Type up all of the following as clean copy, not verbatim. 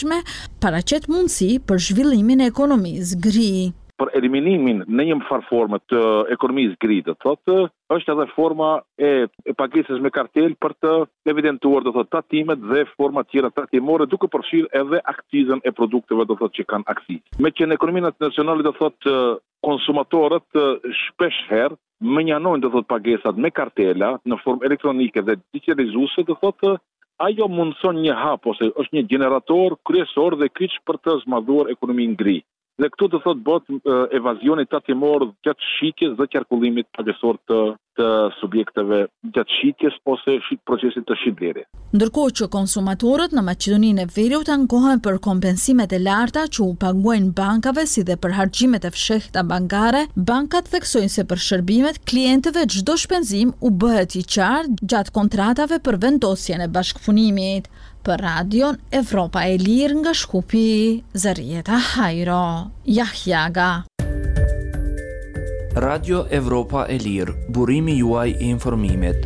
paraqet mundësi për zhvillimin e ekonomisë gri. Për eliminimin në një farë formë të ekonomisë gri, është edhe forma e pagesës me kartel për të evidentuar tatimet dhe forma tjera tatimore, duke përfshirë edhe akcizën e produkteve që kanë akcizë. Me që në ekonominë nacionale konsumatorët shpesh herë menjanojnë pagesat me kartela në formë elektronike dhe digitalizuese, ajo mundson një hap ose është një generator kryesor dhe kyç për të zmadhuar ekonominë gri. Dhe këtu bëhet evazioni tatimor gjatë shitjes dhe qarkullimit pagesor të subjekteve gjatë shitjes ose procesit të shitblerje. Ndërkohë që konsumatorët në Maqedoninë e Veriut ankohen për kompensimet e larta që u paguajnë bankave si dhe për harxhimet e fshehta bankare, bankat theksojnë se për shërbimet klientëve çdo shpenzim u bëhet i qartë gjatë kontratave për vendosjen e bashkëpunimit. Për Radion Evropa e Lirë nga Shkupi, Zarieta Hajro, Jahjaga. Radio Evropa e Lirë, burimi juaj i informimit.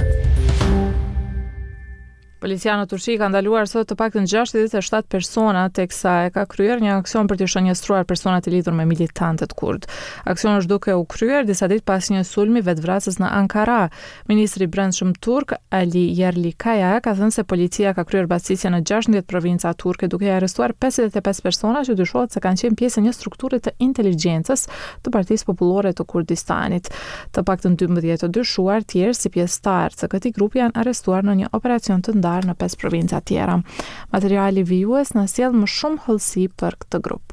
Policia në Turqi ka ndaluar sot të paktën 67 persona teksa e ka kryer një aksion për të shënjestruar personat e lidhur me militantët kurd. Aksioni është duke u kryer disa ditë pas një sulmi vetvrasës në Ankara. Ministri i Brendshëm turk Ali Yerlikaya ka thënë se policia ka kryer bastësisje në 16 provinca turke duke arrestuar 55 persona që dyshohet se kanë qenë pjesë e një strukture të inteligjencës të Partisë Popullore të Kurdistanit. Të paktën 12 të dyshuar tjerë si pjesëtarë të këtij grupi janë arrestuar në një operacion të ndarë në 5 provinca tjera. Materiali vijues na sjell më shumë hollësi për këtë grup.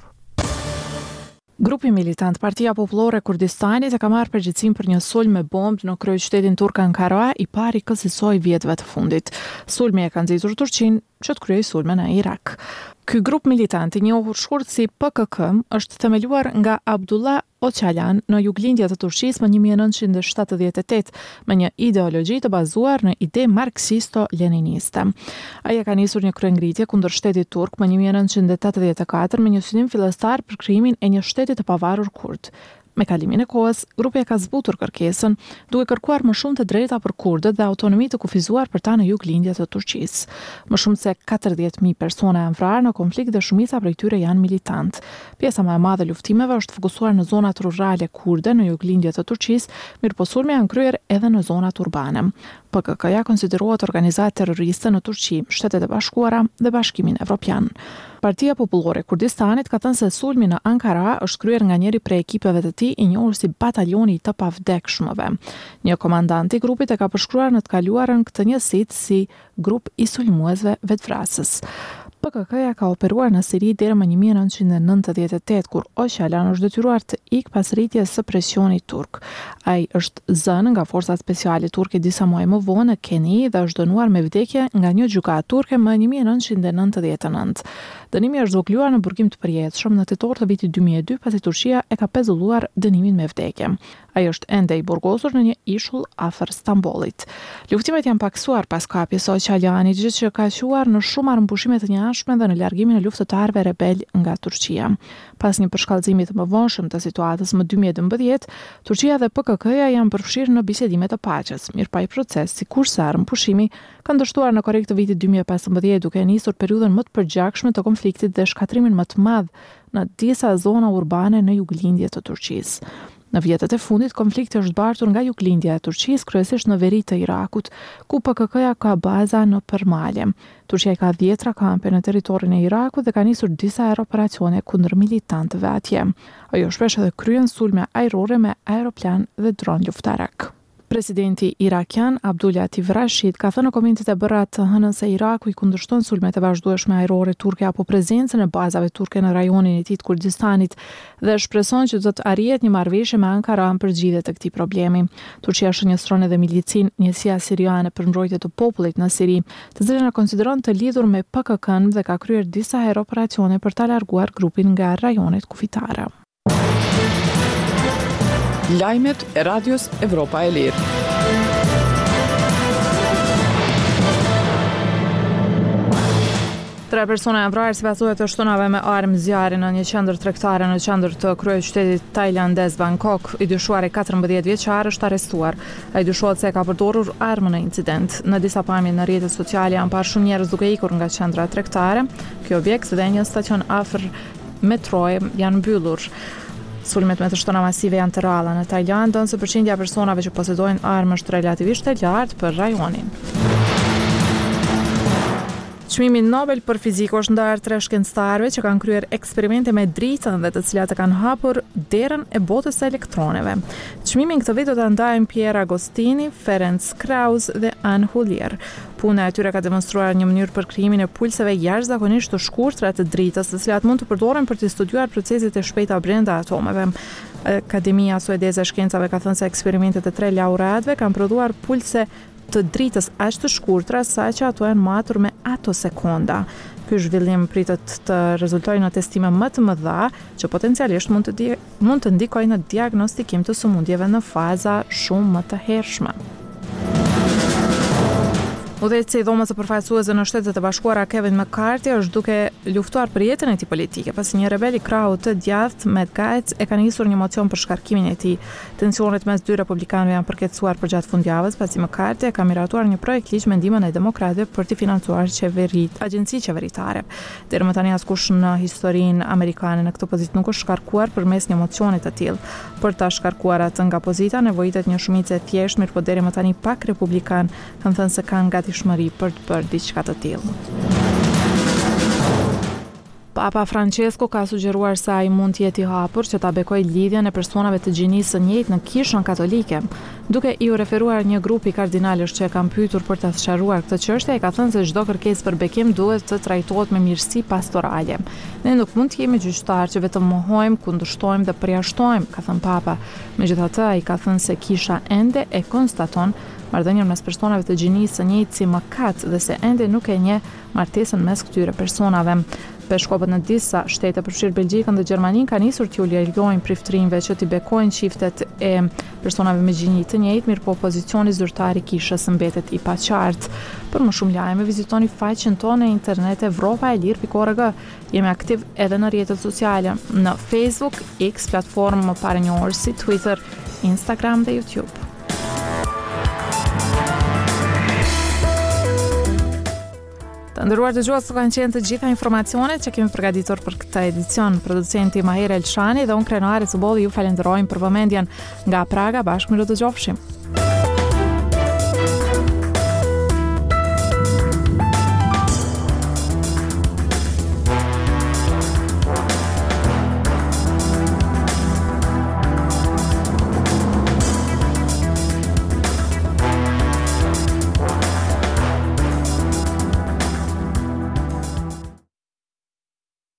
Grupi militant Partia Popullore e Kurdistanit e ka marrë përgjegjësinë për një sulm me bombë në kryeqytetin turk Ankara i pari kësaj vjetëve të fundit. Sulmi e ka nxitur Turqinë që të kryej sulme në Irak. Ky grup militant, i njohur shkurt si PKK, është themeluar nga Abdullah Öcalan në juglindje të Turqisë më 1978 me një ideologji të bazuar në ide marksisto-leniniste. Ai ka nisur një kryengritje kundër shtetit turk më 1984 me një synim fillestar për krijimin e një shteti të pavarur kurd. Me kalimin e kohës, grupi ka zbutur kërkesën, duke kërkuar më shumë të drejta për kurdët dhe autonomi të kufizuar për ta në juglindje të Turqisë. Më shumë se 40.000 persona janë vrarë në konflikt dhe shumica prej tyre janë militant. Pjesa më e madhe e luftimeve është fokusuar në zonat rurale kurde në juglindje të Turqisë, mirëpo sulme janë kryer edhe në zonat urbane. PKK-ja konsiderohet organizatë terroriste në Turqi, Shtetet e Bashkuara dhe Bashkimin Evropian. Partia Popullore e Kurdistanit ka thënë se sulmi në Ankara është kryer nga njëri prej ekipeve të tij i njohur si Batalioni i të Pavdekshmëve. Një komandant i grupit e ka përshkruar në të kaluarën këtë njësit si grup i sulmuesve vetvrasës. PKK-ja ka operuar në Siri deri më 1998 kur Öcalan është detyruar të ikë pas rritjes së presionit turk. Ai është zënë nga forcat speciale turke disa muaj më vonë në Keni dhe është dënuar me vdekje nga një gjykatë turke më 1999. Dënimi është zogluar në burgim të përjetshëm në tetor të vitit 2002 pasi Turqia e ka pezulluar dënimin me vdekje. Ai është ende i burgosur në një ishull afër Stambollit. Luftimet janë paksuar pas kapjes së Öcalanit, gjë që ka quar në shumë armëpushime të njëanshme dhe në largimin e luftëtarëve rebel nga Turqia. Pas një përshkallëzimi të mëvonshëm të situatës më 2012, Turqia dhe PKK-ja janë përfshirë në bisedime të paqes. Mirëpa i proces, sikurse armëpushimi, ka ndërtuar në korrekt të vitit 2015 duke nisur periudhën më të përgjakshme të konfliktit dhe shkatrimin më të madh në disa zona urbane në juglindje të Turqisë. Në vjetët e fundit, konflikti është bartur nga juglindja e Turqisë, kryesisht në veri të Irakut, ku PKK-ja ka baza në përmalje. Turqia ka 10 kampe në territorin e Irakut dhe ka nisur disa operacione kundër militantëve atje. Ajo shpesh edhe kryen sulme ajrore me aeroplan dhe dron luftarak. Presidenti irakian Abdulatif Rashid ka thënë në komentet e bëra të hënën se Iraku i kundërshton sulmet e vazhdueshme ajrore turke apo prezencën e bazave turke në rajonin e tij të Kurdistanit dhe shpreson që do të arrihet një marrëveshje me Ankaran për zgjidhje të këtij problemi. Turqia shënjestron edhe milicin Njësia Siriane për mbrojtje të popullit në Siri, të cilën e konsideron të lidhur me PKK-n dhe ka kryer disa herë operacione për ta larguar grupin nga rajonet kufitare. Lajmet e Radios Evropa e Lirë. 3 persona janë vrarë sipas thuhet të shtunave me armë zjarri në një qendër tregtare në qendër të kryeqytetit tajlandez Bangkok. I dyshuari 14 vjeçar është arrestuar. Ai dyshohet se ka përdorur armën në incident. Në disa pamje në rrjetet sociale janë parë shumë njerëz duke ikur nga qendra tregtare. Ky objekt dhe një stacion afër metroje janë mbyllur. Sulmet me të shtona masive janë të rralla në Tajland, ndonse përqindja e personave që posedojnë armë është relativisht e lartë për rajonin. Çmimi Nobel për fizikë është ndarë 3 shkencëtarëve që kanë kryer eksperimente me dritën dhe të cilat e kanë hapur derën e botës së elektroneve. Çmimin këtë vit do ta ndajnë Pierre Agostini, Ferenc Krauss dhe Anne Houllier. Puna e tyre ka demonstruar një mënyrë për krijimin e pulseve jashtëzakonisht të shkurtra të dritës, të cilat mund të përdoren për të studiuar proceset e shpejta brenda atomeve. Akademia Suedeze e Shkencave ka thënë se eksperimentet e 3 laureatëve kanë prodhuar pulse të dritës aq të shkurtra sa që ato janë matur me atosekonda. Ky zhvillim pritet të rezultojë në testime më të mëdha që potencialisht mund të ndikojnë në diagnostikim të sëmundjeve në faza shumë më të hershme. Udhëheqësi i dhomës së përfaqësuese në Shtetet e Bashkuara Kevin McCarthy është duke luftuar për jetën e tij politike, pasi një rebel i krahut të djathtë Matt Gaetz e ka nisur një mocion për shkarkimin e tij. Tensionet mes dy republikanëve janë përkeqësuar përgjatë fundjavës, pasi McCarthy e ka miratuar një projekt ligj me ndihmën e demokratëve për të financuar agjenci qeveritare. Deri më tani askush në historinë amerikane në këtë pozitë nuk është shkarkuar përmes një mocioni të tillë. Për ta shkarkuar atë nga pozita nevojitet një shumicë e thjeshtë, mirë po deri më tani pak republikan kanë thënë se kanë gatishmëri për të bërë diçka të tillë. Papa Francesco ka sugjeruar se ai mund të jetë i hapur që ta bekojë lidhjen e personave të gjinisë së njëjtë në Kishën Katolike. Duke i referuar një grupi kardinalësh që e kanë pyetur për ta sqaruar këtë çështje, ai ka thënë se çdo kërkesë për bekim duhet të trajtohet me mirësi pastorale. Ne nuk mund të jemi gjyqtar që vetëm mohojmë, kundërshtojmë dhe përjashtojmë, ka thënë Papa. Megjithatë, ai ka thënë se Kisha ende e konstaton marrëdhënien mes personave të gjinisë së njëjtë si mëkat dhe se ende nuk e njeh martesën mes këtyre personave. Peshkopët në disa shtete përfshirë Belgjikën dhe Gjermaninë kanë nisur t'u lejojnë priftërinjve që t'i bekojnë çiftet e personave me gjini të njëjtë, mirë po pozicioni zyrtar i Kishës mbetet i paqartë. Për më shumë lajme vizitoni faqen tonë në internet evropaelir.org. Jemi aktiv edhe në rrjetet sociale, në Facebook, X, platformë më parë njohur si Twitter, Instagram dhe YouTube. Të nderuar dëgjues, kanë qenë të gjitha informacionet që kemi përgatitur për këtë edicion. Producenti Maher Elshani dhe unë Krenare Cubolli ju falenderojmë për vëmendjen nga Praga. Bashkë mirë të dëgjofshim.